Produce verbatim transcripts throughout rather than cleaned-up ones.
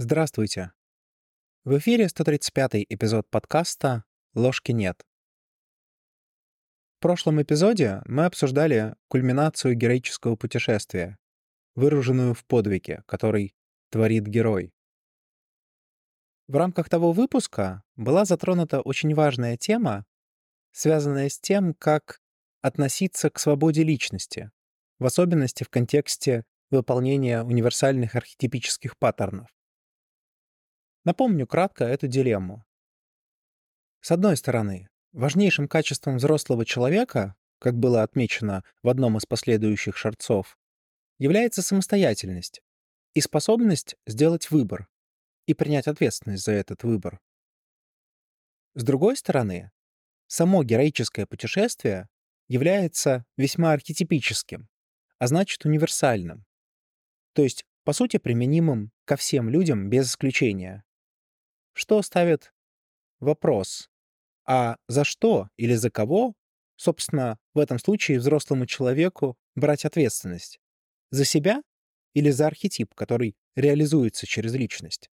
Здравствуйте. В эфире сто тридцать пятый эпизод подкаста «Ложки нет». В прошлом эпизоде мы обсуждали кульминацию героического путешествия, выраженную в подвиге, который творит герой. В рамках того выпуска была затронута очень важная тема, связанная с тем, как относиться к свободе личности, в особенности в контексте выполнения универсальных архетипических паттернов. Напомню кратко эту дилемму. С одной стороны, важнейшим качеством взрослого человека, как было отмечено в одном из последующих шарцов, является самостоятельность и способность сделать выбор и принять ответственность за этот выбор. С другой стороны, само героическое путешествие является весьма архетипическим, а значит универсальным, то есть, по сути, применимым ко всем людям без исключения, что ставит вопрос: а за что или за кого, собственно, в этом случае взрослому человеку брать ответственность? За себя или за архетип, который реализуется через личность?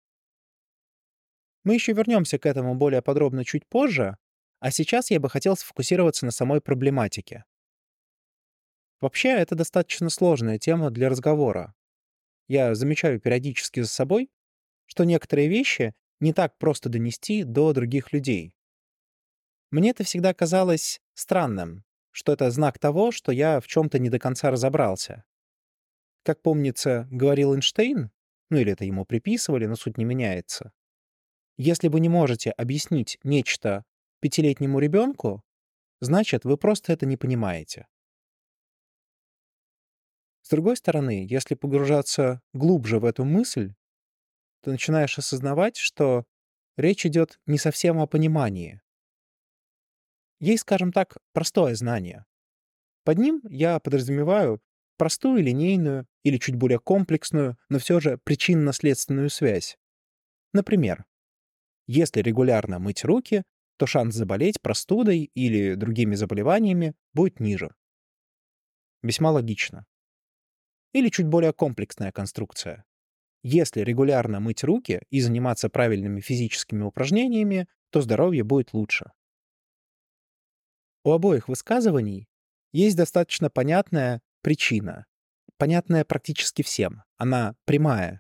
Мы еще вернемся к этому более подробно чуть позже, а сейчас я бы хотел сфокусироваться на самой проблематике. Вообще, это достаточно сложная тема для разговора. Я замечаю периодически за собой, что некоторые вещи не так просто донести до других людей. Мне это всегда казалось странным, что это знак того, что я в чем-то не до конца разобрался. Как помнится, говорил Эйнштейн, ну или это ему приписывали, но суть не меняется. Если вы не можете объяснить нечто пятилетнему ребенку, значит, вы просто это не понимаете. С другой стороны, если погружаться глубже в эту мысль, то начинаешь осознавать, что речь идет не совсем о понимании. Есть, скажем так, простое знание. Под ним я подразумеваю простую линейную или чуть более комплексную, но все же причинно-следственную связь. Например, если регулярно мыть руки, то шанс заболеть простудой или другими заболеваниями будет ниже. Весьма логично. Или чуть более комплексная конструкция. Если регулярно мыть руки и заниматься правильными физическими упражнениями, то здоровье будет лучше. У обоих высказываний есть достаточно понятная причина, понятная практически всем. Она прямая.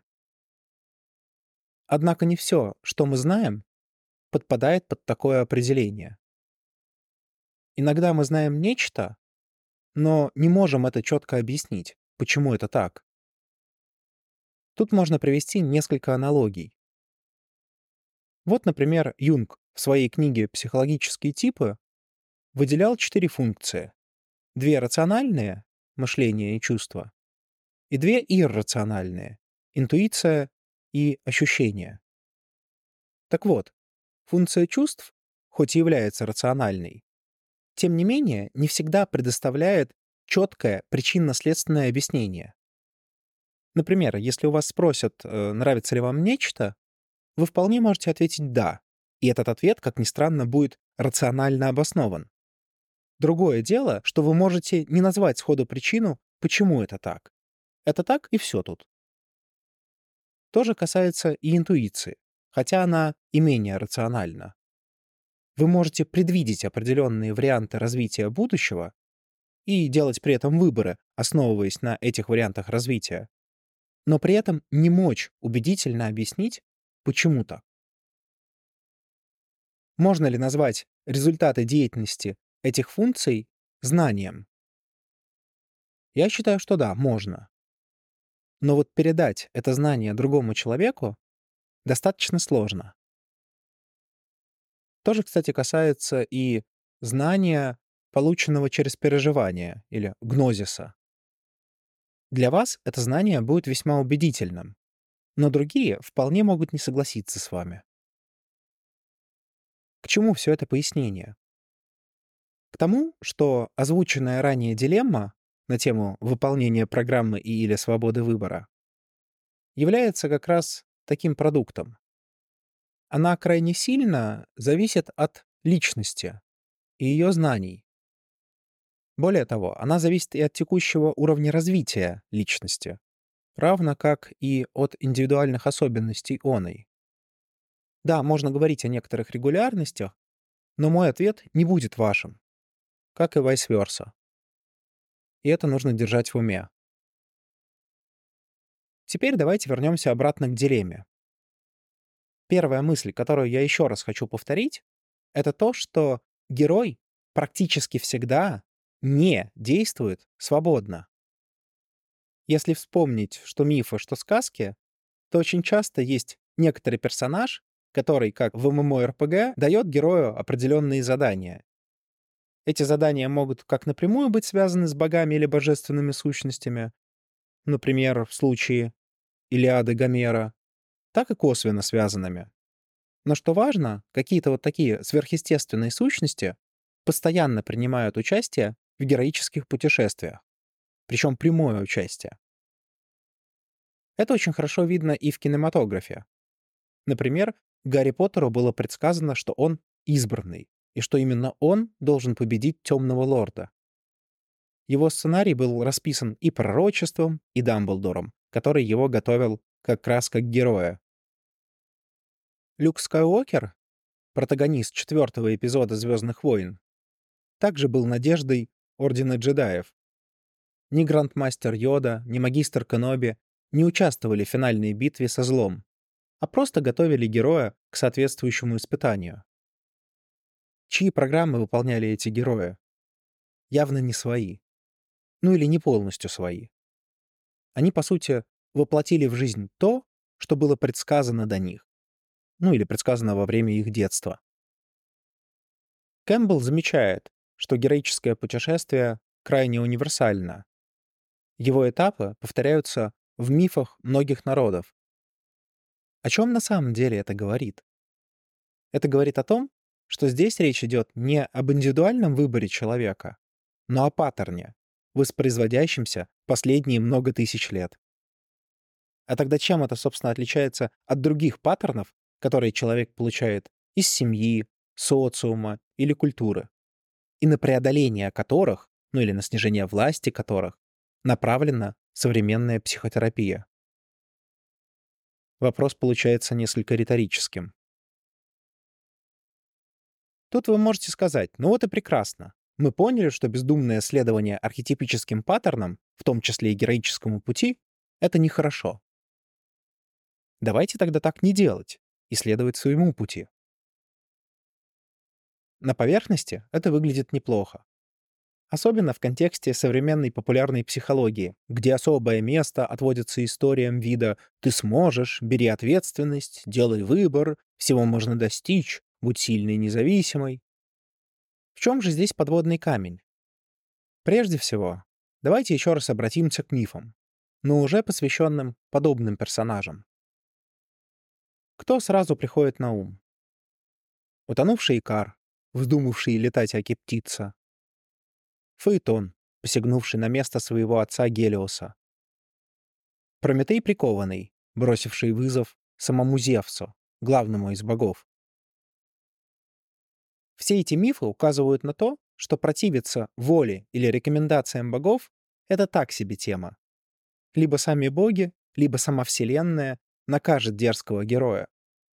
Однако не все, что мы знаем, подпадает под такое определение. Иногда мы знаем нечто, но не можем это четко объяснить, почему это так. Тут можно привести несколько аналогий. Вот, например, Юнг в своей книге «Психологические типы» выделял четыре функции. Две рациональные — мышление и чувства, и две иррациональные — интуиция и ощущение. Так вот, функция чувств, хоть и является рациональной, тем не менее не всегда предоставляет четкое причинно-следственное объяснение. Например, если у вас спросят, э, нравится ли вам нечто, вы вполне можете ответить «да», и этот ответ, как ни странно, будет рационально обоснован. Другое дело, что вы можете не назвать сходу причину, почему это так. Это так, и все тут. То же касается и интуиции, хотя она и менее рациональна. Вы можете предвидеть определенные варианты развития будущего и делать при этом выборы, основываясь на этих вариантах развития, но при этом не мочь убедительно объяснить, почему так. Можно ли назвать результаты деятельности этих функций знанием? Я считаю, что да, можно. Но вот передать это знание другому человеку достаточно сложно. То же, кстати, касается и знания, полученного через переживание или гнозиса. Для вас это знание будет весьма убедительным, но другие вполне могут не согласиться с вами. К чему все это пояснение? К тому, что озвученная ранее дилемма на тему выполнения программы и или свободы выбора является как раз таким продуктом. Она крайне сильно зависит от личности и ее знаний. Более того, она зависит и от текущего уровня развития личности. равно как и от индивидуальных особенностей оной. Да, можно говорить о некоторых регулярностях, но мой ответ не будет вашим, как и vice versa. И это нужно держать в уме. Теперь давайте вернемся обратно к дилемме. Первая мысль, которую я еще раз хочу повторить, это то, что герой практически всегда не действует свободно. Если вспомнить, что мифы, что сказки, то очень часто есть некоторый персонаж, который, как в MMORPG, дает герою определенные задания. Эти задания могут как напрямую быть связаны с богами или божественными сущностями, например, в случае Илиады Гомера, так и косвенно связанными. Но что важно, какие-то вот такие сверхъестественные сущности постоянно принимают участие в героических путешествиях, причем прямое участие. Это очень хорошо видно и в кинематографе. Например, Гарри Поттеру было предсказано, что он избранный, и что именно он должен победить Темного Лорда. Его сценарий был расписан и пророчеством, и Дамблдором, который его готовил как раз как героя. Люк Скайуокер, протагонист четвертого эпизода «Звездных войн», также был надеждой Ордена джедаев. Ни Грандмастер Йода, ни Магистр Кеноби не участвовали в финальной битве со злом, а просто готовили героя к соответствующему испытанию. Чьи программы выполняли эти герои? Явно не свои. Ну или не полностью свои. Они, по сути, воплотили в жизнь то, что было предсказано до них. Ну или предсказано во время их детства. Кэмпбелл замечает, что героическое путешествие крайне универсально. Его этапы повторяются в мифах многих народов. О чем на самом деле это говорит? Это говорит о том, что здесь речь идет не об индивидуальном выборе человека, но о паттерне, воспроизводящемся последние много тысяч лет. А тогда чем это, собственно, отличается от других паттернов, которые человек получает из семьи, социума или культуры, и на преодоление которых, ну или на снижение власти которых, направлена современная психотерапия? Вопрос получается несколько риторическим. Тут вы можете сказать: ну вот и прекрасно. Мы поняли, что бездумное следование архетипическим паттернам, в том числе и героическому пути, это нехорошо. Давайте тогда так не делать и следовать своему пути. На поверхности это выглядит неплохо. Особенно в контексте современной популярной психологии, где особое место отводится историям вида «ты сможешь, бери ответственность, делай выбор, всего можно достичь, будь сильной и независимой». В чем же здесь подводный камень? Прежде всего, давайте еще раз обратимся к мифам, но уже посвященным подобным персонажам. Кто сразу приходит на ум? Утонувший Икар, вздумавший летать аки птица. Фаэтон, посягнувший на место своего отца Гелиоса. Прометей прикованный, бросивший вызов самому Зевсу, главному из богов. Все эти мифы указывают на то, что противиться воле или рекомендациям богов — это так себе тема. Либо сами боги, либо сама Вселенная накажет дерзкого героя.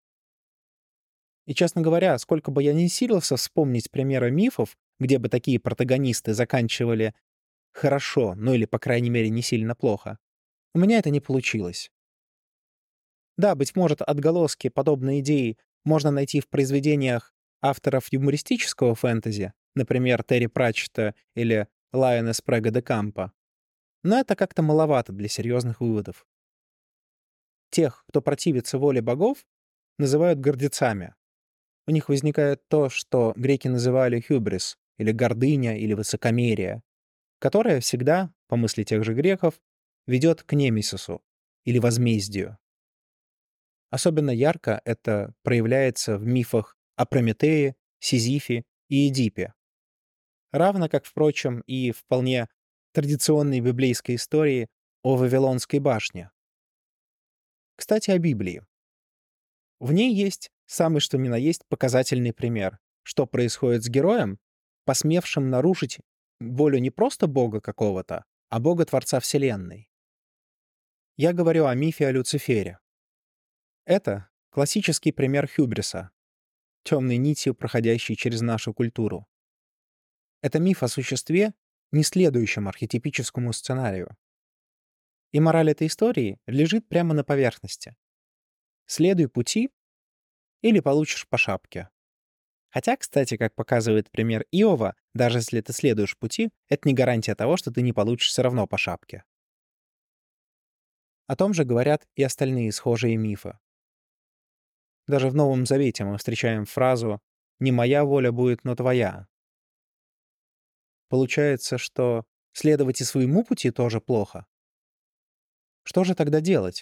И, честно говоря, сколько бы я ни силился вспомнить примеры мифов, где бы такие протагонисты заканчивали хорошо, ну или, по крайней мере, не сильно плохо, у меня это не получилось. Да, быть может, отголоски подобной идеи можно найти в произведениях авторов юмористического фэнтези, например, Терри Пратчетта или Лайона Спрега де Кампа, но это как-то маловато для серьезных выводов. Тех, кто противится воле богов, называют гордецами. У них возникает то, что греки называли хюбрис, или гордыня, или высокомерие, которое всегда, по мысли тех же греков, ведет к немесису, или возмездию. Особенно ярко это проявляется в мифах о Прометее, Сизифе и Эдипе. Равно как, впрочем, и вполне традиционной библейской истории о Вавилонской башне. Кстати, о Библии. В ней есть самый что ни на есть показательный пример, что происходит с героем, посмевшим нарушить волю не просто бога какого-то, а бога-творца Вселенной. Я говорю о мифе о Люцифере. Это классический пример хюбриса, темной нитью, проходящей через нашу культуру. Это миф о существе, не следующем архетипическому сценарию. И мораль этой истории лежит прямо на поверхности. Следуй пути или получишь по шапке. Хотя, кстати, как показывает пример Иова, даже если ты следуешь пути, это не гарантия того, что ты не получишь все равно по шапке. О том же говорят и остальные схожие мифы. Даже в Новом Завете мы встречаем фразу «Не моя воля будет, но твоя». Получается, что следовать и своему пути тоже плохо. Что же тогда делать?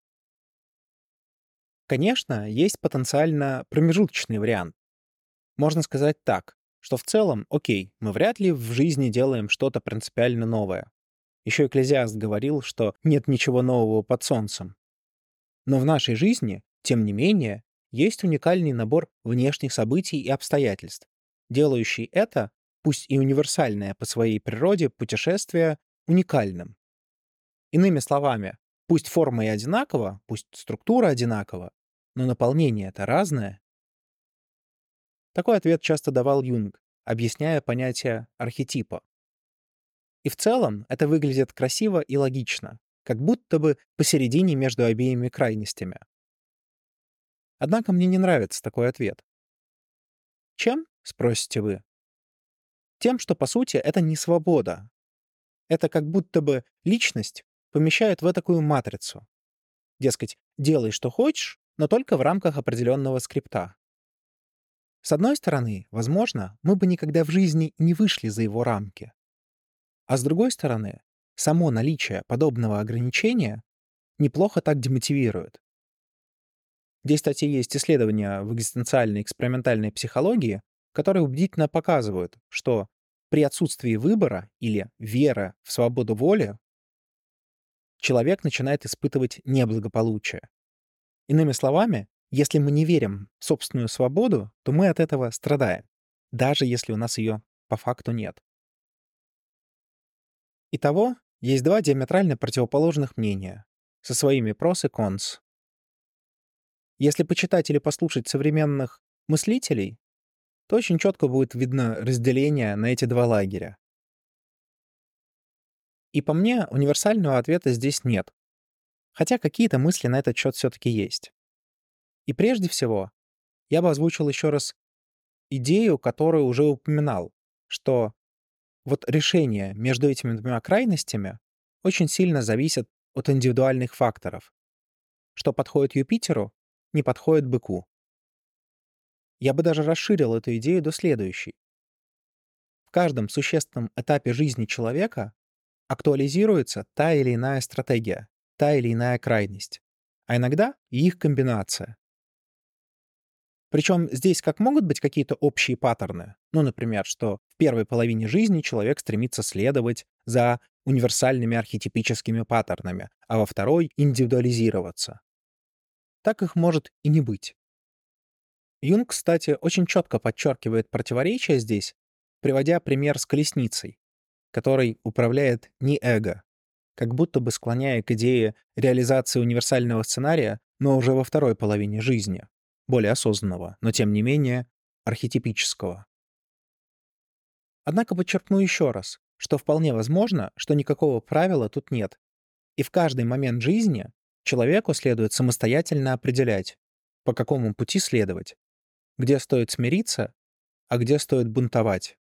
Конечно, есть потенциально промежуточный вариант. Можно сказать так, что в целом, окей, мы вряд ли в жизни делаем что-то принципиально новое. Еще Экклезиаст говорил, что нет ничего нового под солнцем. Но в нашей жизни, тем не менее, есть уникальный набор внешних событий и обстоятельств, делающий это, пусть и универсальное по своей природе, путешествие уникальным. Иными словами, пусть форма и одинакова, пусть структура одинакова, но наполнение это разное. Такой ответ часто давал Юнг, объясняя понятие архетипа. И в целом это выглядит красиво и логично, как будто бы посередине между обеими крайностями. Однако мне не нравится такой ответ. Чем, спросите вы? Тем, что по сути это не свобода. Это как будто бы личность помещают в такую матрицу. Дескать, делай, что хочешь, но только в рамках определенного скрипта. С одной стороны, возможно, мы бы никогда в жизни не вышли за его рамки. А с другой стороны, само наличие подобного ограничения неплохо так демотивирует. Здесь, кстати, есть исследования в экзистенциальной экспериментальной психологии, которые убедительно показывают, что при отсутствии выбора или веры в свободу воли человек начинает испытывать неблагополучие. Иными словами, если мы не верим в собственную свободу, то мы от этого страдаем, даже если у нас ее по факту нет. Итого, есть два диаметрально противоположных мнения, со своими pros и cons. Если почитать или послушать современных мыслителей, то очень четко будет видно разделение на эти два лагеря. И по мне, универсального ответа здесь нет, хотя какие-то мысли на этот счет все-таки есть. И прежде всего, я бы озвучил еще раз идею, которую уже упоминал, что вот решение между этими двумя крайностями очень сильно зависит от индивидуальных факторов. Что подходит Юпитеру, не подходит быку. Я бы даже расширил эту идею до следующей. В каждом существенном этапе жизни человека актуализируется та или иная стратегия, та или иная крайность, а иногда и их комбинация. Причем здесь как могут быть какие-то общие паттерны, ну, например, что в первой половине жизни человек стремится следовать за универсальными архетипическими паттернами, а во второй — индивидуализироваться. Так их может и не быть. Юнг, кстати, очень четко подчеркивает противоречие здесь, приводя пример с колесницей, которой управляет не эго, как будто бы склоняя к идее реализации универсального сценария, но уже во второй половине жизни, более осознанного, но тем не менее архетипического. Однако подчеркну еще раз, что вполне возможно, что никакого правила тут нет, и в каждый момент жизни человеку следует самостоятельно определять, по какому пути следовать, где стоит смириться, а где стоит бунтовать.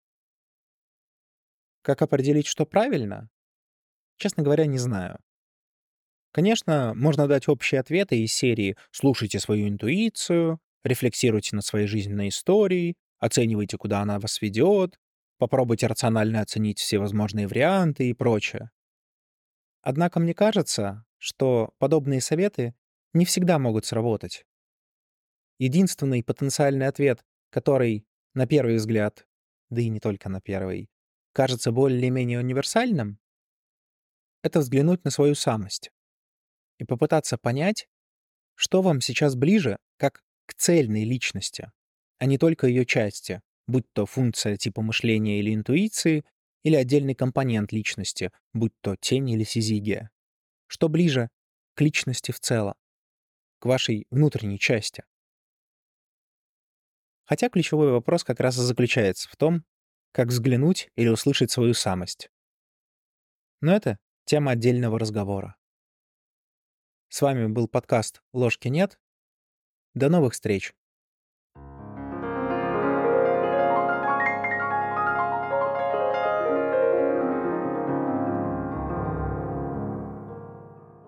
Как определить, что правильно? Честно говоря, не знаю. Конечно, можно дать общие ответы из серии «слушайте свою интуицию», «рефлексируйте над своей жизненной историей», «оценивайте, куда она вас ведет», «попробуйте рационально оценить все возможные варианты» и прочее. Однако мне кажется, что подобные советы не всегда могут сработать. Единственный потенциальный ответ, который, на первый взгляд, да и не только на первый, кажется более-менее универсальным, это взглянуть на свою самость и попытаться понять, что вам сейчас ближе как к цельной личности, а не только ее части, будь то функция типа мышления или интуиции, или отдельный компонент личности, будь то тень или сизигия. Что ближе к личности в целом, к вашей внутренней части? Хотя ключевой вопрос как раз и заключается в том, как взглянуть или услышать свою самость. Но это тема отдельного разговора. С вами был подкаст «Ложки нет». До новых встреч!